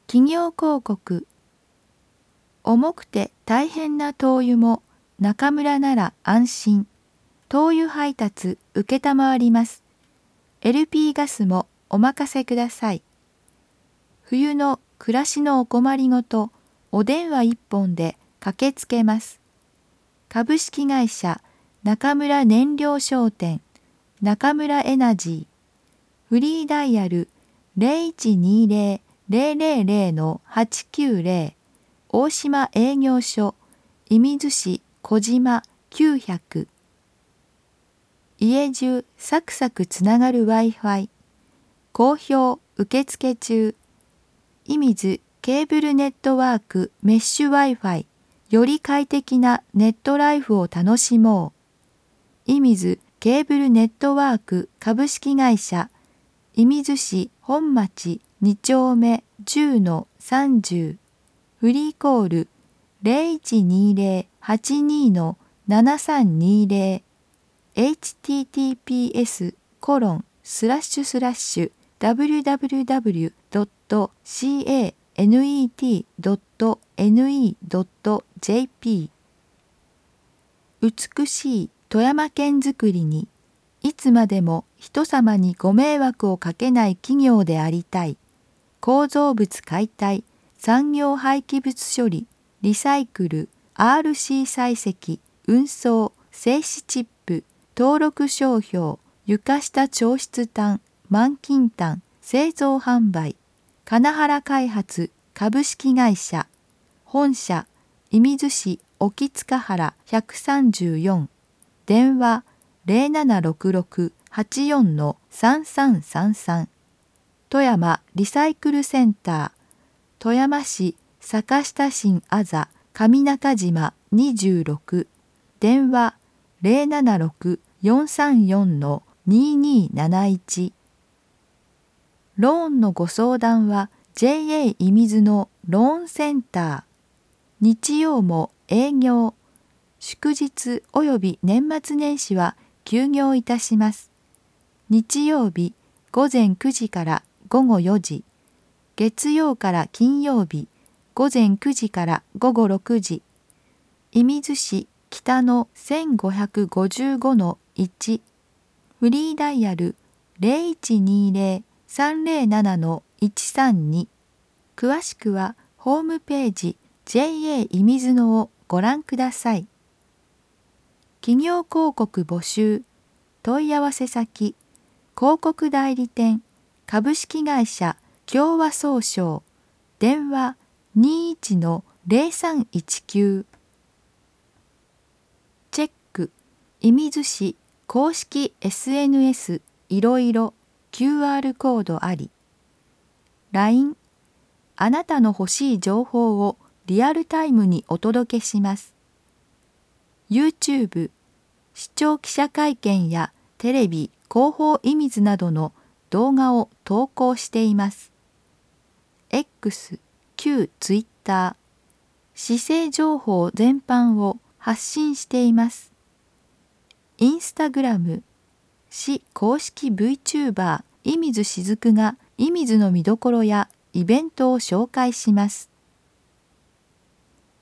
企業広告。重くて大変な灯油も中村なら安心。灯油配達承ります。LP ガスもお任せください。冬の暮らしのお困りごと、お電話一本で駆けつけます。株式会社中村燃料商店、中村エナジー。フリーダイヤル 0120-000-890 大島営業所射水市小島900。家中サクサクつながる Wi-Fi。好評受付中。射水ケーブルネットワークメッシュ Wi-Fi。より快適なネットライフを楽しもう。射水ケーブルネットワーク株式会社射水市本町2丁目 10-30。フリーコール 0120-82-7320。https://www.canet.ne.jp。 美しい富山県づくりにいつまでも人様にご迷惑をかけない企業でありたい。構造物解体、産業廃棄物処理、リサイクル、RC 採石、運送、静止チップ、登録商標、床下調湿炭、満金炭、製造販売、金原開発株式会社、本社、射水市沖塚原134、電話0766-84-3333。富山リサイクルセンター、富山市坂下新あざ上中島26、電話076-434-2271。ローンのご相談は JA 射水のローンセンター。日曜も営業。祝日および年末年始は休業いたします。日曜日午前9時から午後4時。月曜から金曜日午前9時から午後6時。射水市北の 1555-1。フリーダイヤル 0120-307-132。詳しくはホームページ JA 射水のをご覧ください。企業広告募集。問い合わせ先、広告代理店、株式会社共和総商。電話21-0319。チェック、射水市公式 SNS いろいろ QR コードあり。LINE、あなたの欲しい情報をリアルタイムにお届けします。YouTube、視聴記者会見やテレビ広報射水などの動画を投稿しています。X、旧 Twitter、市政情報全般を発信しています。インスタグラム、市公式 VTuber 射水しずくが射水の見どころやイベントを紹介します。